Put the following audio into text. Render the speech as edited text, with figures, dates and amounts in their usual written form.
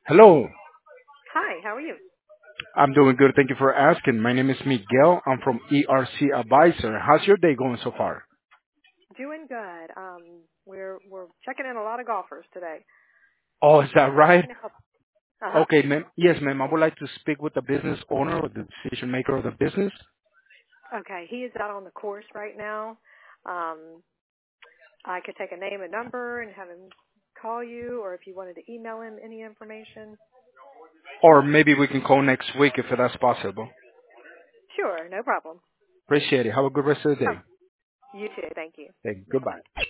Hello. Hi, how are you? I'm doing good. Thank you for asking. My name is Miguel. I'm from ERC Advisor. How's your day going so far? Doing good. We're checking in a lot of golfers today. Oh, is that How right? can I help? Uh huh. Okay, ma'am. Yes, ma'am. I would like to speak with the business owner or the decision maker of the business. Okay, he is out on the course right now. Um, I could take a name and number and have him call you, or if you wanted to email him any information. Or maybe we can call next week if that's possible. Sure, no problem. Appreciate it. Have a good rest of the Oh, day. you too. Thank you. Thank you. Bye bye. Goodbye.